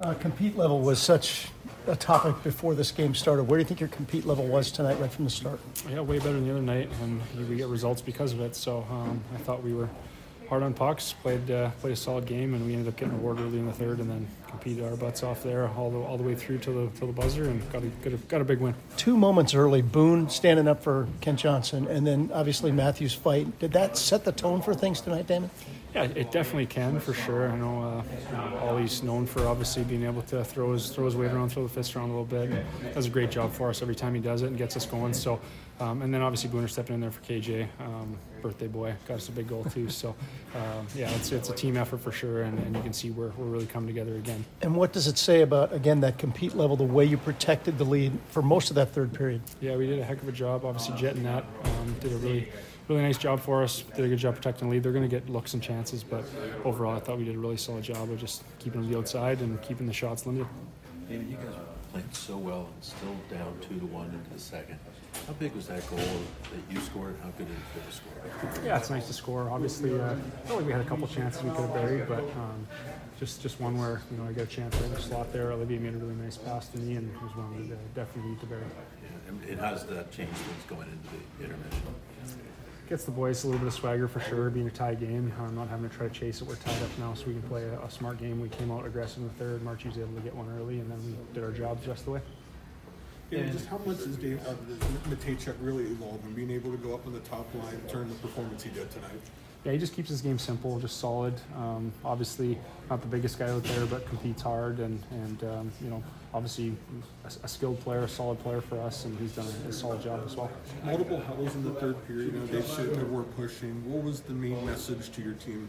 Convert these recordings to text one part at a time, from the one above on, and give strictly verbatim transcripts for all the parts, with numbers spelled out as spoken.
Uh, compete level was such a topic before this game started. Where do you think your compete level was tonight right from the start? Yeah, way better than the other night, and we get results because of it. So um, I thought we were hard on pucks, played uh, played a solid game, and we ended up getting a reward early in the third, and then competed our butts off there all the all the way through till the till the buzzer, and got a got a, got a big win. Two moments early, Boone standing up for Kent Johnson, and then obviously Matthews' fight. Did that set the tone for things tonight, Damon? Yeah, it definitely can for sure. I know, uh, you know Ollie's known for obviously being able to throw his throw his weight around, throw the fist around a little bit. And does a great job for us every time he does it and gets us going. So, um, and then obviously Booner stepping in there for K J, um, birthday boy, got us a big goal too. So, uh, yeah, it's it's a team effort for sure, and, and you can see we're we're really coming together again. And what does it say about again that compete level, the way you protected the lead for most of that third period? Yeah, we did a heck of a job. Obviously, Jet and Nat um, did a really. Really nice job for us. Did a good job protecting the lead. They're going to get looks and chances, but overall, I thought we did a really solid job of just keeping them to the outside and keeping the shots limited. David, you guys played so well and still down two to one into the second. How big was that goal that you scored? How good did it feel to score? Yeah, it's nice to score. Obviously, uh, I felt like we had a couple chances we could have buried, but um, just just one where you know I got a chance right in the slot there. Olivier made a really nice pass to me, and it was one we uh, definitely need to bury. Yeah, and how does that change things going into the intermission? Gets the boys a little bit of swagger for sure, being a tie game. Um, not having to try to chase it. We're tied up now, so we can play a, a smart game. We came out aggressive in the third. Marchie was able to get one early, and then we did our jobs just the way. Yeah, just how much is Dave uh, Matejchuk really evolving, being able to go up on the top line, turn the performance he did tonight? Yeah, he just keeps his game simple, just solid. Um, obviously, not the biggest guy out there, but competes hard, and and um, you know, obviously a, a skilled player, a solid player for us, and he's done a, a solid job as well. Multiple huddles in the third period. You know, Dave said they were pushing. What was the main message to your team?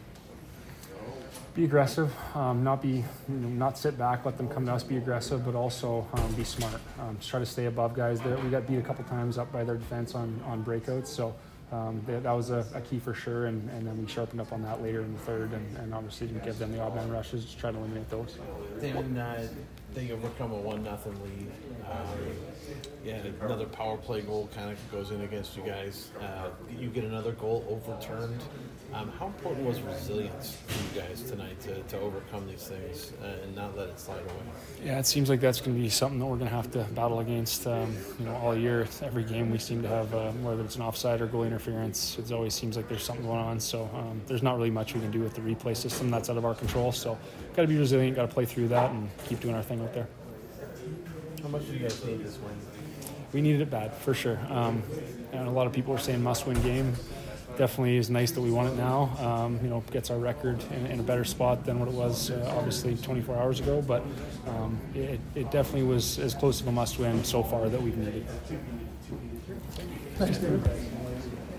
Be aggressive, um, not be, you know, not sit back, let them come to us. Be aggressive, but also um, be smart. Um, just try to stay above guys. That we got beat a couple times up by their defense on on breakouts, so. Um, that, that was a, a key for sure, and, and then we sharpened up on that later in the third, and, and obviously didn't give them the odd man rushes, just try to eliminate those. Then uh, they overcome a one nothing lead. Um, yeah, another power play goal kind of goes in against you guys. Uh, you get another goal overturned. Um, how important was resilience for you guys tonight to, to overcome these things uh, and not let it slide away? Yeah, it seems like that's going to be something that we're going to have to battle against. Um, you know, all year, every game we seem to have, uh, whether it's an offside or goal interference, it always seems like there's something going on. So um, there's not really much we can do with the replay system. That's out of our control. So got to be resilient, got to play through that, and keep doing our thing out there. How much do you guys need this win? We needed it bad, for sure. Um, and a lot of people are saying must-win game. Definitely is nice that we won it now. Um, you know, gets our record in, in a better spot than what it was uh, obviously twenty-four hours ago. But um, it, it definitely was as close of a must-win so far that we've needed. Thanks, David.